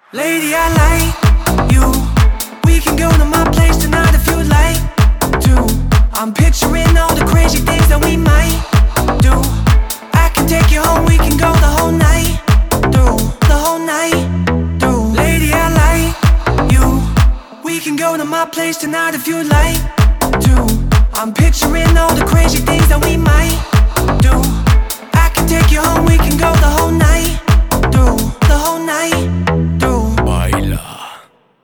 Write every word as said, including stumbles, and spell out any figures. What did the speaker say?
Lady, I like you. We can go to my place tonight if you'd like to. I'm picturing all the crazy things that we might do. I can take you home, we can go the whole night through, the whole night through. Lady, I like you. We can go to my place tonight if you'd like to. I'm picturing all the crazy things that we might